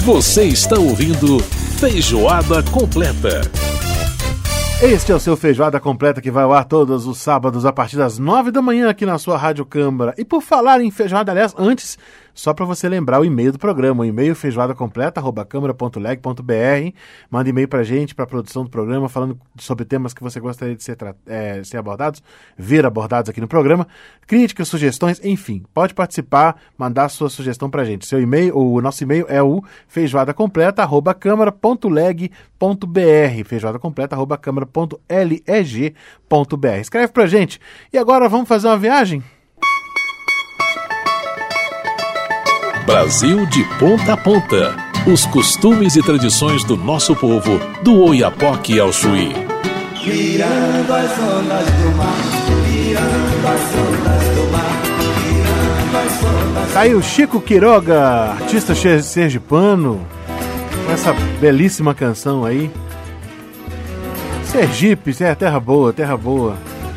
Você está ouvindo Feijoada Completa. Este é o seu Feijoada Completa que vai ao ar todos os sábados a partir das 9 da manhã aqui na sua Rádio Câmara. E por falar em feijoada, aliás, antes, só para você lembrar o e-mail do programa, o e-mail feijoadacompleta@câmara.leg.br. Manda e-mail pra gente, pra produção do programa, falando sobre temas que você gostaria de ser abordados, ver abordados aqui no programa, críticas, sugestões, enfim, pode participar, mandar sua sugestão pra gente. Seu e-mail, o nosso e-mail é o feijoadacompleta@câmara.leg.br, feijoadacompleta@câmara.leg.br. Escreve pra gente. E agora vamos fazer uma viagem? Brasil de ponta a ponta. Os costumes e tradições do nosso povo, do Oiapoque ao Chuí. Virando as ondas do mar, virando as ondas do mar, virando as ondas. Tá aí o Chico Quiroga, artista sergipano, com essa belíssima canção aí. Sergipe, terra boa, terra boa.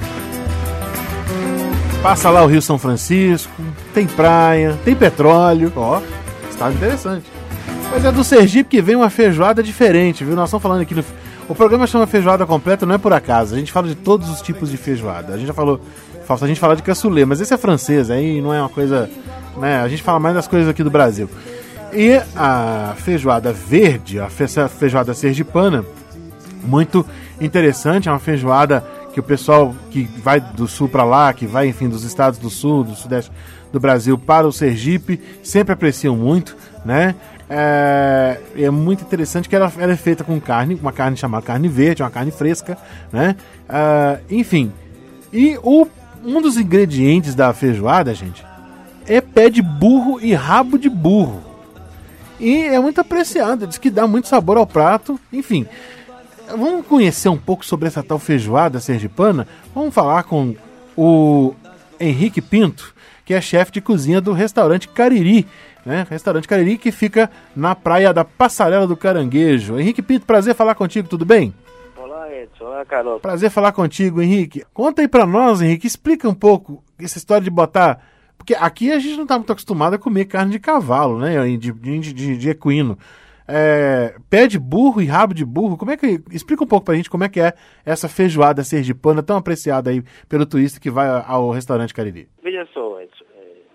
Passa lá o Rio São Francisco, tem praia, tem petróleo. Ó, estado interessante. Mas é do Sergipe que vem uma feijoada diferente, viu? Nós estamos falando aqui o programa chama Feijoada Completa, não é por acaso. A gente fala de todos os tipos de feijoada. A gente já falou, falta a gente falar de cassoulet, mas esse é francês, aí não é uma coisa, né? A gente fala mais das coisas aqui do Brasil. E a feijoada verde, a feijoada sergipana, muito interessante, é uma feijoada que o pessoal que vai do sul para lá, que vai, enfim, dos estados do sul, do sudeste do Brasil para o Sergipe, sempre apreciam muito, né? É muito interessante que ela é feita com carne, uma carne chamada carne verde, uma carne fresca, né? Enfim, e um dos ingredientes da feijoada, gente, é pé de burro e rabo de burro. E é muito apreciado, diz que dá muito sabor ao prato, enfim. Vamos conhecer um pouco sobre essa tal feijoada sergipana? Vamos falar com o Henrique Pinto, que é chefe de cozinha do restaurante Cariri, né? Restaurante Cariri que fica na praia da Passarela do Caranguejo. Henrique Pinto, prazer falar contigo, tudo bem? Olá, Edson. Olá, Carol. Prazer falar contigo, Henrique. Conta aí pra nós, Henrique, explica um pouco essa história de botar... Porque aqui a gente não tá muito acostumado a comer carne de cavalo, né? De equino. Pé de burro e rabo de burro, como é que... Explica um pouco pra gente como é que é essa feijoada sergipana tão apreciada aí pelo turista que vai ao restaurante Cariri. Veja só, Edson,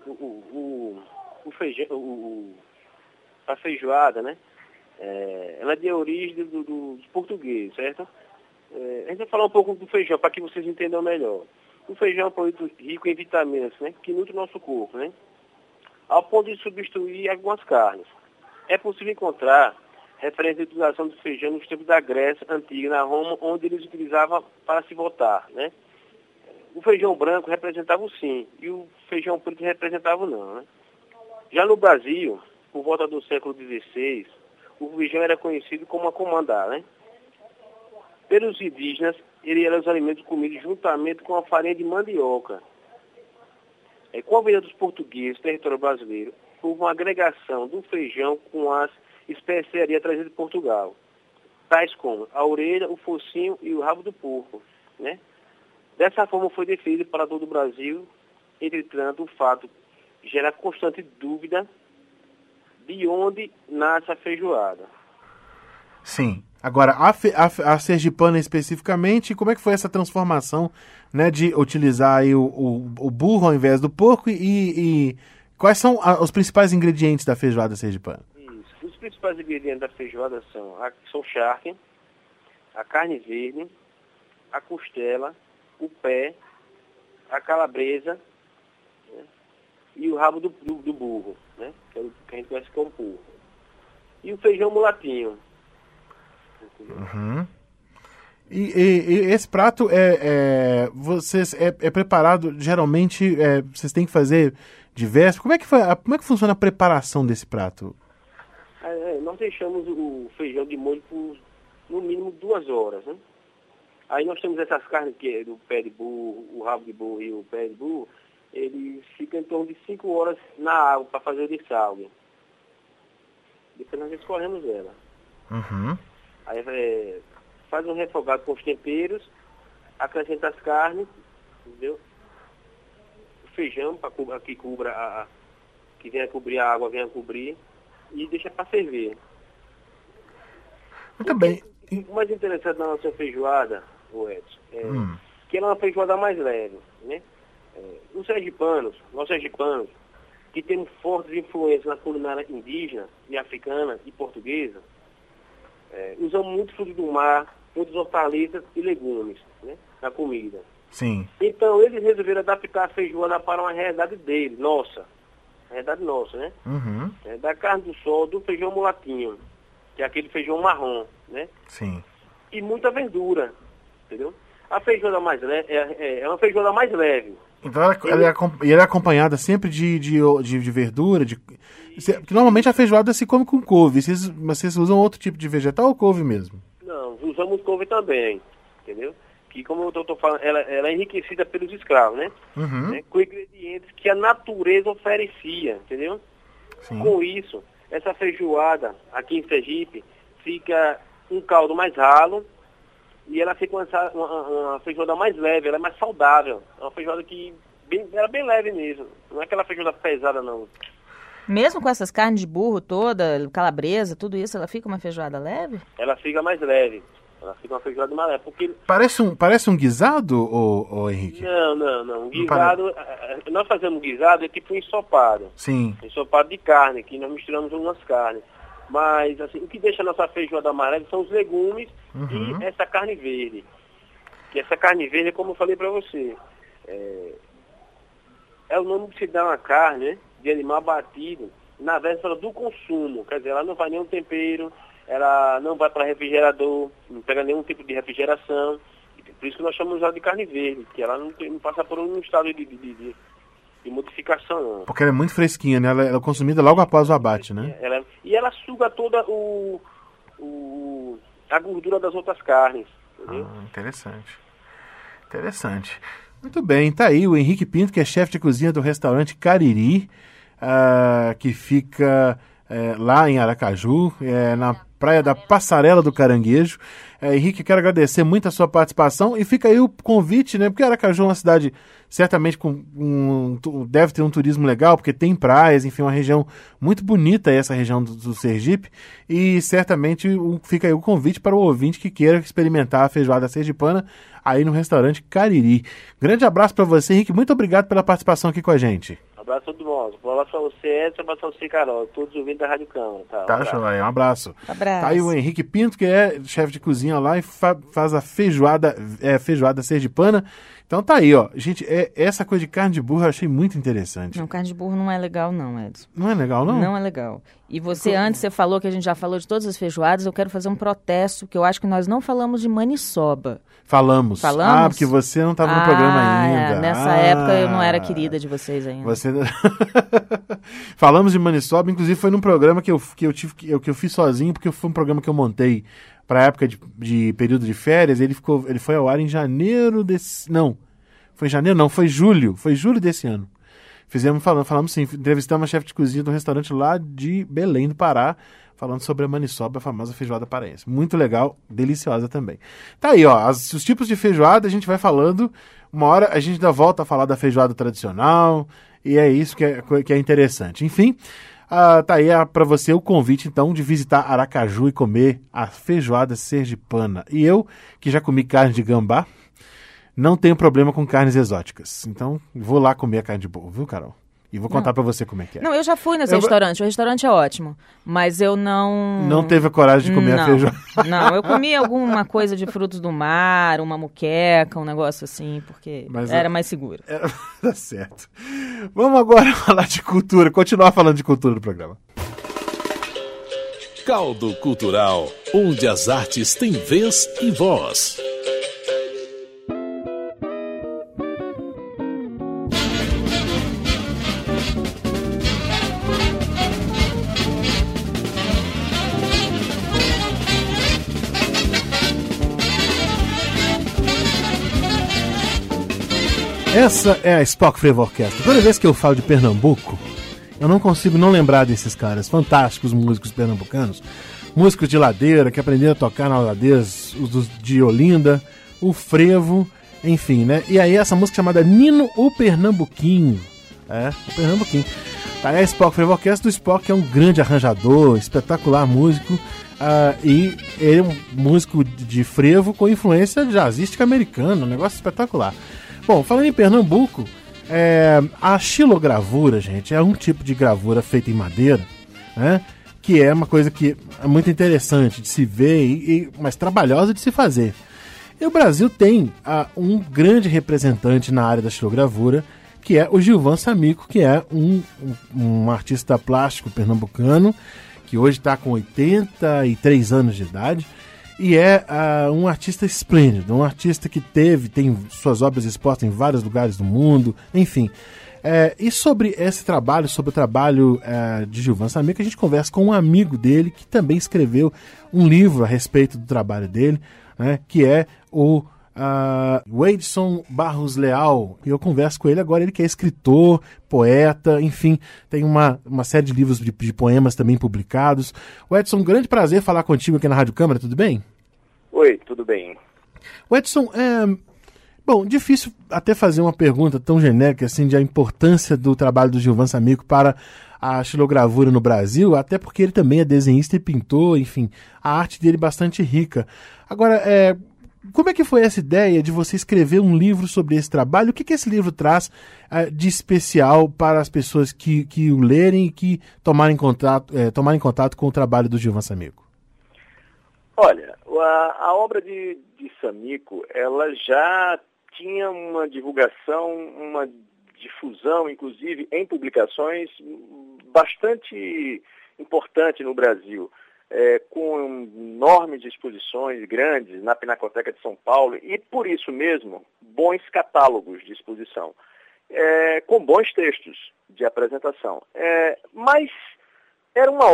a feijoada, né, ela é de origem dos portugueses, certo? A gente vai falar um pouco do feijão, para que vocês entendam melhor. O feijão é um produto rico em vitaminas, né, que nutre o nosso corpo, né, ao ponto de substituir algumas carnes. É possível encontrar referência de utilização do feijão nos tempos da Grécia Antiga, na Roma, onde eles utilizavam para se votar, né? O feijão branco representava o sim, e o feijão preto representava o não, né? Já no Brasil, por volta do século XVI, o feijão era conhecido como a comandá, né? Pelos indígenas, ele era os alimentos comidos juntamente com a farinha de mandioca. Com a vinda dos portugueses no território brasileiro, houve uma agregação do feijão com as especiarias trazidas de Portugal, tais como a orelha, o focinho e o rabo do porco, né? Dessa forma foi definido para todo o Brasil. Entretanto, o fato gera constante dúvida de onde nasce a feijoada. Sim. Agora, a sergipana especificamente, como é que foi essa transformação, né, de utilizar aí o burro ao invés do porco e quais são os principais ingredientes da feijoada sergipana? Isso. Os principais ingredientes da feijoada são charque, a carne verde, a costela, o pé, a calabresa, né, e o rabo do burro, né, que é o que a gente conhece como porco. E o feijão mulatinho. Uhum. E esse prato é preparado, geralmente, vocês têm que fazer diversos. Como é que funciona a preparação desse prato? Nós deixamos o feijão de molho por, no mínimo, 2 horas, né? Aí nós temos essas carnes que é do pé de burro, o rabo de burro e o pé de burro, eles ficam em torno de 5 horas na água para fazer o dessalgue. Depois nós escorremos ela. Uhum. Aí faz um refogado com os temperos, acrescenta as carnes, entendeu? O feijão, para que cubra que venha cobrir a água, venha cobrir. e deixa para ferver. Muito bem. O mais interessante da nossa feijoada, o Edson, que ela é uma feijoada mais leve, né? Nós sergipanos, que temos fortes influências na culinária indígena e africana e portuguesa, usamos muito frutos do mar, muitas hortaliças e legumes, né, na comida. Sim. Então eles resolveram adaptar a feijoada para uma realidade deles, nossa, né? Uhum. Da carne do sol, do feijão mulatinho, que é aquele feijão marrom, né? Sim. E muita verdura, entendeu? A feijoada mais leve é uma feijoada mais leve. Então ela é acompanhada sempre de verdura, porque normalmente a feijoada se come com couve. Vocês usam outro tipo de vegetal ou couve mesmo? Não, usamos couve também, entendeu? Que, como eu tô falando, ela é enriquecida pelos escravos, né? Uhum. Né? Com ingredientes que a natureza oferecia, entendeu? Sim. Com isso, essa feijoada aqui em Sergipe fica um caldo mais ralo e ela fica uma feijoada mais leve, ela é mais saudável. É uma feijoada que ela é bem leve mesmo, não é aquela feijoada pesada não. Mesmo com essas carnes de burro toda, calabresa, tudo isso, ela fica uma feijoada leve? Ela fica mais leve. Ela fica uma feijoada mais leve. Porque... Parece um guisado, ô Henrique? Não. Um guisado, nós fazemos guisado, é tipo um ensopado. Sim. Ensopado de carne, que nós misturamos umas carnes. Mas, assim, o que deixa a nossa feijoada amarela são os legumes e essa carne verde. Que essa carne verde, como eu falei pra você, é o nome que se dá uma carne, né, de animal abatido na véspera do consumo. Quer dizer, ela não vai nenhum tempero, ela não vai para refrigerador, não pega nenhum tipo de refrigeração. Por isso que nós chamamos ela de carne verde, que ela não passa por um estado de modificação, não. Porque ela é muito fresquinha, né? Ela é consumida logo após o abate, né? E ela suga toda a gordura das outras carnes, entendeu? Interessante. Muito bem, tá aí o Henrique Pinto, que é chefe de cozinha do restaurante Cariri, que fica lá em Aracaju, na Praia da Passarela do Caranguejo. Henrique, quero agradecer muito a sua participação e fica aí o convite, né? Porque Aracaju é uma cidade certamente deve ter um turismo legal, porque tem praias, enfim, uma região muito bonita, essa região do Sergipe, e certamente fica aí o convite para o ouvinte que queira experimentar a feijoada sergipana aí no restaurante Cariri. Grande abraço para você, Henrique, muito obrigado pela participação aqui com a gente. Um abraço a todo mundo. Um abraço para você, Edson, um abraço para você, Carol, todos os ouvintes da Rádio Câmara. Tá, joia, um abraço. Tá aí o Henrique Pinto, que é chefe de cozinha lá e faz a feijoada sergipana. Então tá aí, ó. Gente, essa coisa de carne de burro eu achei muito interessante. Não, carne de burro não é legal não, Edson. Não é legal, não? Não é legal. E antes você falou que a gente já falou de todas as feijoadas, eu quero fazer um protesto, que eu acho que nós não falamos de maniçoba. Falamos? Ah, porque você não estava no programa ainda. Nessa época eu não era querida de vocês ainda. Falamos de maniçoba, inclusive foi num programa que eu fiz sozinho, porque foi um programa que eu montei para a época de período de férias. Ele foi ao ar em janeiro desse... Não, foi janeiro não, foi julho desse ano. Falamos sim, entrevistamos a chefe de cozinha de um restaurante lá de Belém do Pará, falando sobre a maniçoba, a famosa feijoada paraense. Muito legal, deliciosa também. Tá aí, ó, os tipos de feijoada a gente vai falando. Uma hora a gente ainda volta a falar da feijoada tradicional, e é isso que é interessante. Enfim, tá aí para você o convite, então, de visitar Aracaju e comer a feijoada sergipana. E eu, que já comi carne de gambá, não tenho problema com carnes exóticas. Então, vou lá comer a carne de burro, viu, Carol? E vou contar pra você como é que é. Não, eu já fui nesse restaurante. O restaurante é ótimo. Mas eu não... Não teve a coragem de comer a feijoada. Não, eu comi alguma coisa de frutos do mar, uma muqueca, um negócio assim, porque era mais seguro. Tá certo. Vamos agora falar de cultura. Continuar falando de cultura no programa. Caldo Cultural, onde as artes têm vez e voz. Essa é a Spock Frevo Orquestra. Toda vez que eu falo de Pernambuco, eu não consigo não lembrar desses caras, fantásticos músicos pernambucanos, músicos de ladeira, que aprenderam a tocar nas ladeiras, os de Olinda, o frevo, enfim, né? E aí essa música chamada Nino o Pernambuquinho, o Pernambuquinho. Tá aí a Spock Frevo Orquestra do Spock, que é um grande arranjador, espetacular músico, e ele é um músico de frevo com influência jazzística americana, um negócio espetacular. Bom, falando em Pernambuco, a xilogravura, gente, é um tipo de gravura feita em madeira, né? Que é uma coisa que é muito interessante de se ver, mas trabalhosa de se fazer. E o Brasil tem um grande representante na área da xilogravura, que é o Gilvan Samico, que é um artista plástico pernambucano, que hoje está com 83 anos de idade, e é um artista esplêndido, um artista que tem suas obras expostas em vários lugares do mundo, enfim. E sobre esse trabalho, sobre o trabalho de Gilvan Samico, a gente conversa com um amigo dele, que também escreveu um livro a respeito do trabalho dele, né, que é o Weidson Barros Leal, e eu converso com ele agora. Ele que é escritor, poeta, enfim, tem uma série de livros de poemas também publicados. Weidson, um grande prazer falar contigo aqui na Rádio Câmara, tudo bem? Oi, tudo bem. Weidson, bom, difícil até fazer uma pergunta tão genérica assim de a importância do trabalho do Gilvan Samico para a xilogravura no Brasil, até porque ele também é desenhista e pintor, enfim, a arte dele é bastante rica. Agora, como é que foi essa ideia de você escrever um livro sobre esse trabalho? O que esse livro traz de especial para as pessoas que o lerem e que tomarem contato com o trabalho do Gilvan Samico? Olha, a obra de Samico, ela já tinha uma divulgação, uma difusão, inclusive, em publicações bastante importante no Brasil. Com enormes exposições grandes na Pinacoteca de São Paulo e, por isso mesmo, bons catálogos de exposição, com bons textos de apresentação. Mas é uma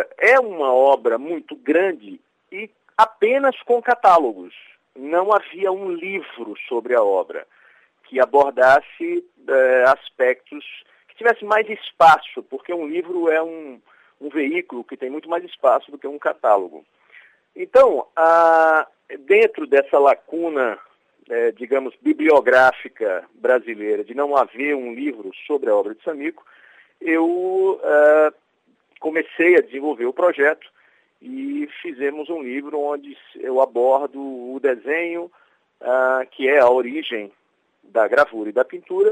obra muito grande e apenas com catálogos. Não havia um livro sobre a obra que abordasse aspectos, que tivesse mais espaço, porque um livro é um veículo que tem muito mais espaço do que um catálogo. Então, dentro dessa lacuna, digamos, bibliográfica brasileira, de não haver um livro sobre a obra de Samico, eu comecei a desenvolver o projeto e fizemos um livro onde eu abordo o desenho, que é a origem da gravura e da pintura,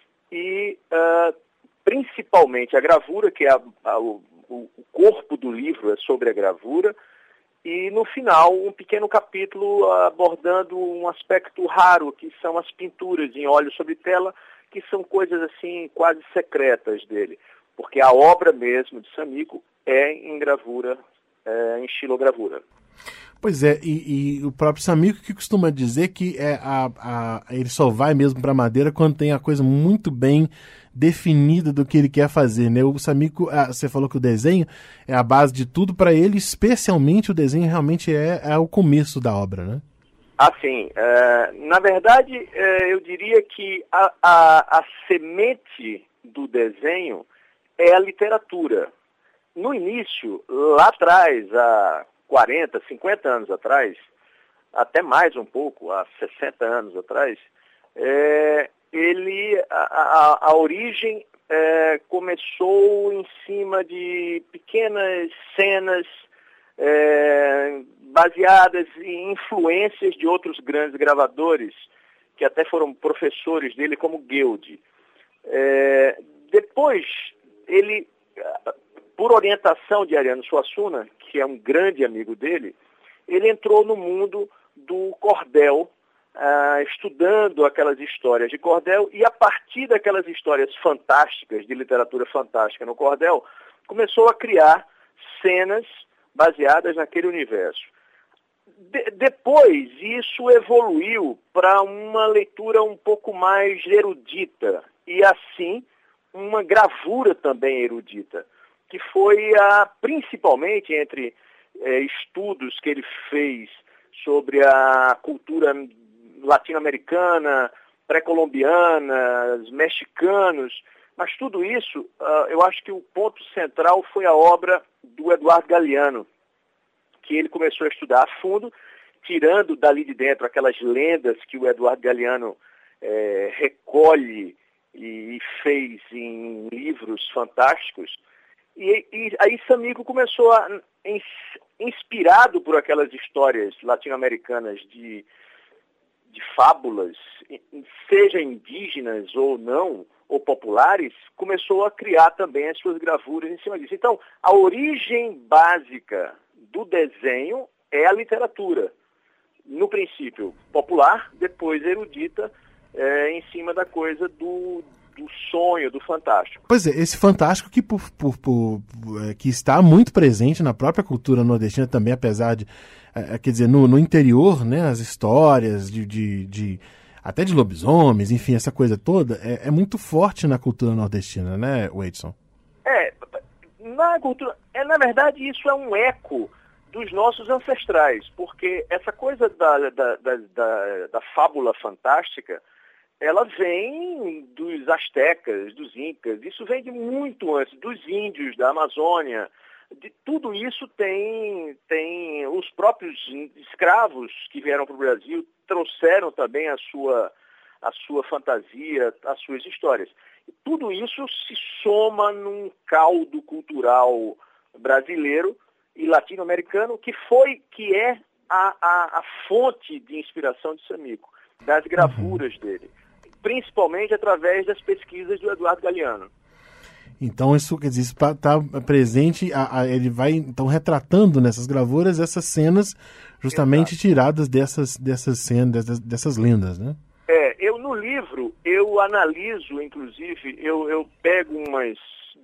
e principalmente a gravura, que é o corpo do livro é sobre a gravura, e no final um pequeno capítulo abordando um aspecto raro, que são as pinturas em óleo sobre tela, que são coisas assim quase secretas dele, porque a obra mesmo de Samico é em gravura, em xilogravura. Pois é, e o próprio Samico que costuma dizer que ele só vai mesmo para madeira quando tem a coisa muito bem definida do que ele quer fazer, né? O Samico, você falou que o desenho é a base de tudo para ele, especialmente o desenho realmente é o começo da obra, né? Sim. Na verdade, eu diria que a semente do desenho é a literatura. No início, lá atrás, há 40, 50 anos atrás, até mais um pouco, há 60 anos atrás, a origem começou em cima de pequenas cenas baseadas em influências de outros grandes gravadores, que até foram professores dele, como Guild. Depois, ele, por orientação de Ariano Suassuna, que é um grande amigo dele, ele entrou no mundo do cordel, estudando aquelas histórias de cordel, e a partir daquelas histórias fantásticas, de literatura fantástica no cordel, começou a criar cenas baseadas naquele universo. Depois, isso evoluiu para uma leitura um pouco mais erudita, e assim, uma gravura também erudita, que foi principalmente entre estudos que ele fez sobre a cultura latino-americana, pré-colombiana, mexicanos, mas tudo isso, eu acho que o ponto central foi a obra do Eduardo Galeano, que ele começou a estudar a fundo, tirando dali de dentro aquelas lendas que o Eduardo Galeano recolhe e fez em livros fantásticos. E aí Samico começou inspirado por aquelas histórias latino-americanas de fábulas, seja indígenas ou não, ou populares, começou a criar também as suas gravuras em cima disso. Então, a origem básica do desenho é a literatura. No princípio popular, depois erudita, em cima da coisa do sonho, do fantástico. Pois é, esse fantástico que está muito presente na própria cultura nordestina também, apesar de, quer dizer, no interior, né, as histórias até de lobisomens, enfim, essa coisa toda, é muito forte na cultura nordestina, né, Weidson? Na cultura, na verdade, isso é um eco dos nossos ancestrais, porque essa coisa da fábula fantástica, ela vem dos astecas, dos incas, isso vem de muito antes, dos índios, da Amazônia, de tudo isso tem os próprios escravos que vieram para o Brasil, trouxeram também a sua fantasia, as suas histórias. E tudo isso se soma num caldo cultural brasileiro e latino-americano que é a fonte de inspiração de Samico, das gravuras dele, principalmente através das pesquisas do Eduardo Galeano. Então isso quer dizer, está presente, ele vai então retratando nessas gravuras essas cenas justamente tiradas dessas cenas, dessas lendas, né? No livro eu analiso, inclusive, eu pego umas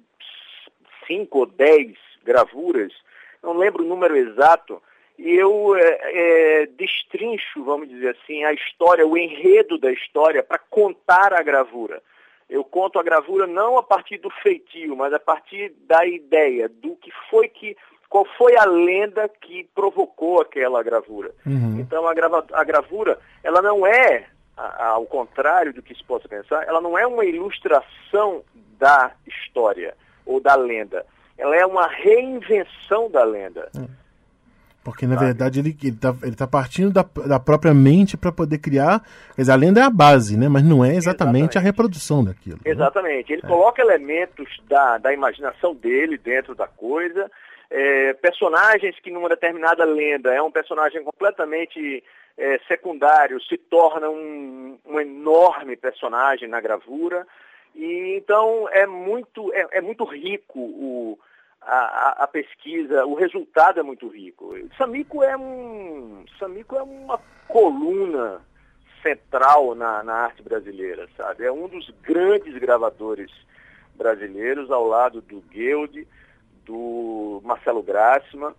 5 ou 10 gravuras, não lembro o número exato, e eu destrincho, vamos dizer assim, a história, o enredo da história para contar a gravura. Eu conto a gravura não a partir do feitio, mas a partir da ideia, qual foi a lenda que provocou aquela gravura. Uhum. Então a gravura, ela não é, ao contrário do que se possa pensar, ela não é uma ilustração da história ou da lenda. Ela é uma reinvenção da lenda. Porque, na verdade, ele tá partindo da própria mente para poder criar. Quer dizer, a lenda é a base, né? Mas não é exatamente a reprodução daquilo. Exatamente. Né? Ele coloca elementos da imaginação dele dentro da coisa. Personagens que, numa determinada lenda, é um personagem completamente secundário, se torna um enorme personagem na gravura. E, então, é muito rico a pesquisa, o resultado é muito rico. Samico é uma coluna central na arte brasileira, sabe? É um dos grandes gravadores brasileiros, ao lado do Guilde, do Marcelo Grassman.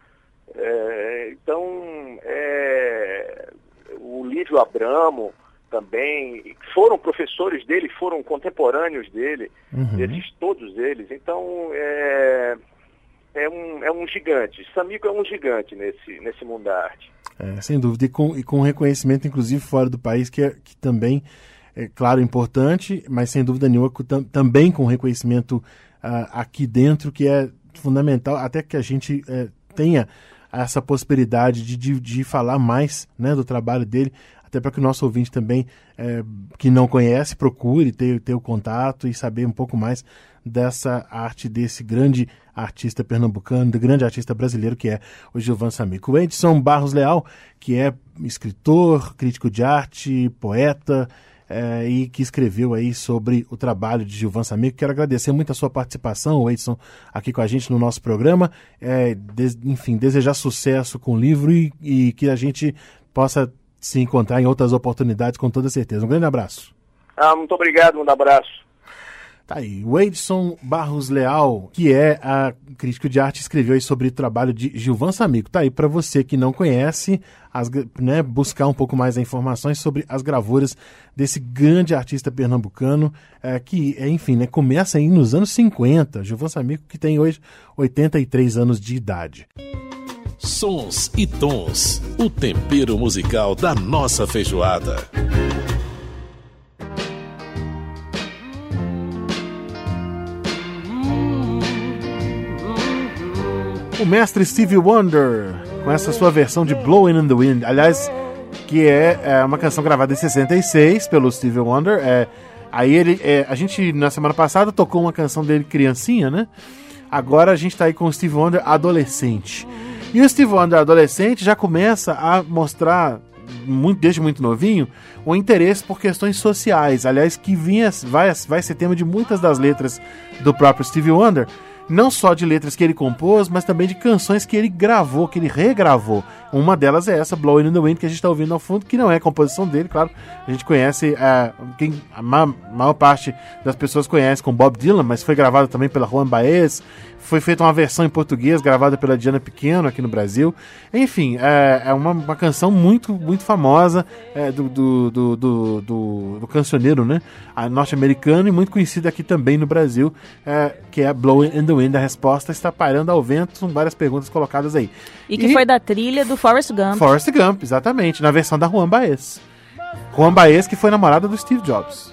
O Lívio Abramo também, foram professores dele, foram contemporâneos dele, todos eles. Então, é um gigante. Samico é um gigante nesse mundo da arte. Sem dúvida. E com reconhecimento, inclusive, fora do país, que também é, claro, importante, mas sem dúvida nenhuma também com reconhecimento aqui dentro, que é fundamental, até que a gente tenha essa possibilidade de falar mais, né, do trabalho dele, até para que o nosso ouvinte também, que não conhece, procure ter o contato e saber um pouco mais dessa arte, desse grande artista pernambucano, do grande artista brasileiro que é o Gilvan Samico. O Edson Barros Leal, que é escritor, crítico de arte, poeta, e que escreveu aí sobre o trabalho de Gilvan Samico. Quero agradecer muito a sua participação, Edson, aqui com a gente no nosso programa. Enfim, desejar sucesso com o livro e que a gente possa se encontrar em outras oportunidades, com toda certeza. Um grande abraço. Muito obrigado, um abraço. Tá aí, o Edson Barros Leal, que é a crítico de arte, escreveu aí sobre o trabalho de Gilvan Samico. Tá aí para você que não conhece, buscar um pouco mais de informações sobre as gravuras desse grande artista pernambucano, que, enfim, né, começa aí nos anos 50. Gilvan Samico, que tem hoje 83 anos de idade. Sons e tons, o tempero musical da nossa feijoada. O mestre Stevie Wonder, com essa sua versão de Blowing in the Wind, aliás, que é uma canção gravada em 66 pelo Stevie Wonder, Aí a gente, na semana passada, tocou uma canção dele, Criancinha, né? Agora a gente tá aí com o Stevie Wonder adolescente. E o Stevie Wonder adolescente já começa a mostrar, desde muito novinho, o interesse por questões sociais. Aliás, que vai ser tema de muitas das letras do próprio Stevie Wonder. Não só de letras que ele compôs, mas também de canções que ele gravou, que ele regravou. Uma delas é essa, Blowing in the Wind, que a gente está ouvindo ao fundo, que não é composição dele, claro. A gente conhece, a maior parte das pessoas conhece com Bob Dylan, mas foi gravada também pela Juan Baez. Foi feita uma versão em português, gravada pela Diana Pequeno aqui no Brasil. Enfim, é uma canção muito, muito famosa do cancioneiro, né? Norte-americano e muito conhecida aqui também no Brasil, que é Blowing in the Wind. A resposta está pairando ao vento, são várias perguntas colocadas aí. E que foi da trilha do Forrest Gump. Forrest Gump, exatamente, na versão da Juan Baez. Juan Baez, que foi namorada do Steve Jobs.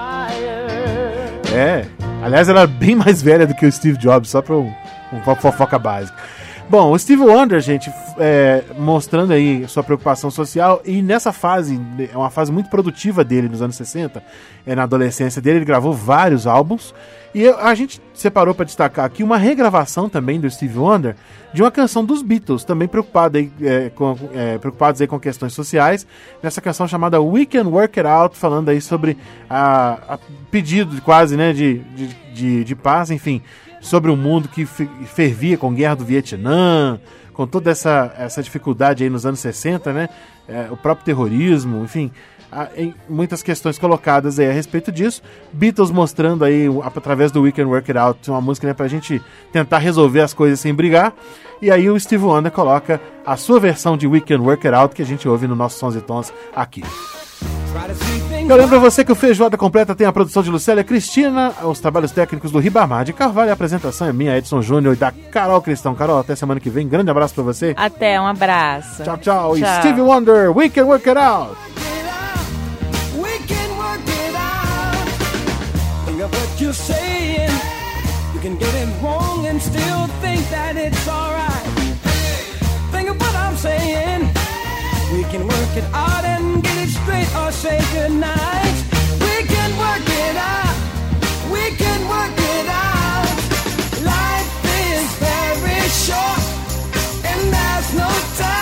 Aliás, ela é bem mais velha do que o Steve Jobs, só para uma fofoca básica. Bom, o Stevie Wonder, gente, mostrando aí sua preocupação social, e nessa fase, é uma fase muito produtiva dele nos anos 60, na adolescência dele, ele gravou vários álbuns, e a gente separou para destacar aqui uma regravação também do Stevie Wonder de uma canção dos Beatles, também preocupados aí com questões sociais, nessa canção chamada We Can Work It Out, falando aí sobre a pedido quase, né, de paz, enfim, sobre um mundo que fervia com a guerra do Vietnã, com toda essa dificuldade aí nos anos 60, né? O próprio terrorismo, enfim, muitas questões colocadas aí a respeito disso. Beatles mostrando aí, através do We Can Work It Out, uma música, né, pra gente tentar resolver as coisas sem brigar. E aí o Stevie Wonder coloca a sua versão de We Can Work It Out, que a gente ouve no nosso Sons e Tons aqui. Eu lembro a você que o Feijoada Completa tem a produção de Lucélia Cristina, os trabalhos técnicos do Ribamar de Carvalho, a apresentação é minha, Edson Júnior, e da Carol Cristão. Carol, até semana que vem, grande abraço pra você. Até, um abraço. Tchau, tchau. E Stevie Wonder, We Can Work It Out. We can work it out. Think of what you're saying. You can get it wrong and still think that it's alright. Think of what I'm saying. We can work it out and get it straight or say goodnight. We can work it out. We can work it out. Life is very short and there's no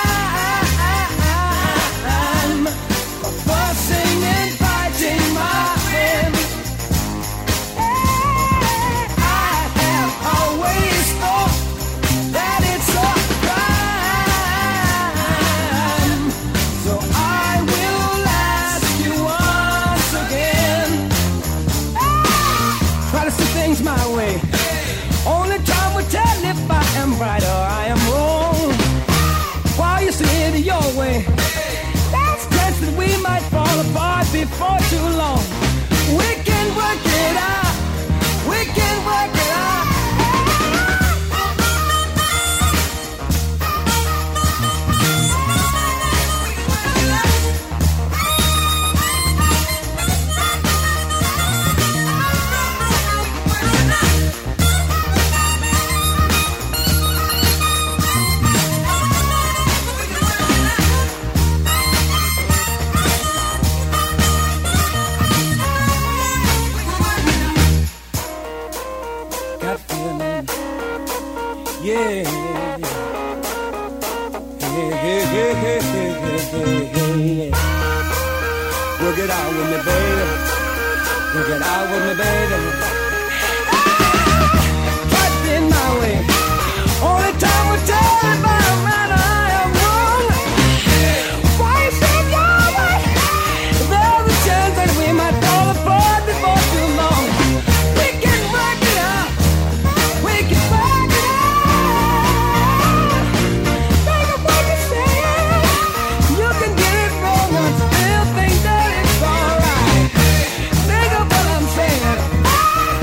time for fussing and fighting, my friend. I have always thought that it's a crime. So I will ask you once again. Try to see things my way. Only time will tell if I am right or I am wrong. While you see it your way, that's chance that we might fall apart before too long. We can work it out. We can work it out. Got feeling, yeah. Work it out with me, baby. Work it out with me, baby. Right in my way. Only time will tell if I'm right or I am wrong. Why you say your way? There's a chance that we might fall apart before too long. We can work it out. We can work it out. Think of what you're saying. You can get it wrong and still think that it's alright. Think of what I'm saying.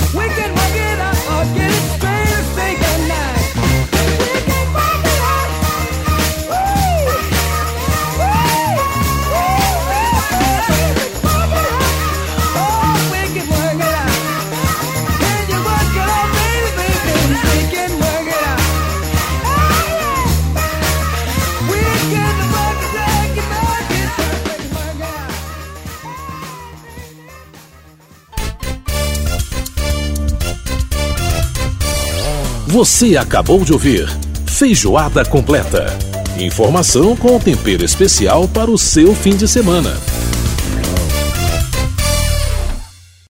Você acabou de ouvir Feijoada Completa. Informação com tempero especial para o seu fim de semana.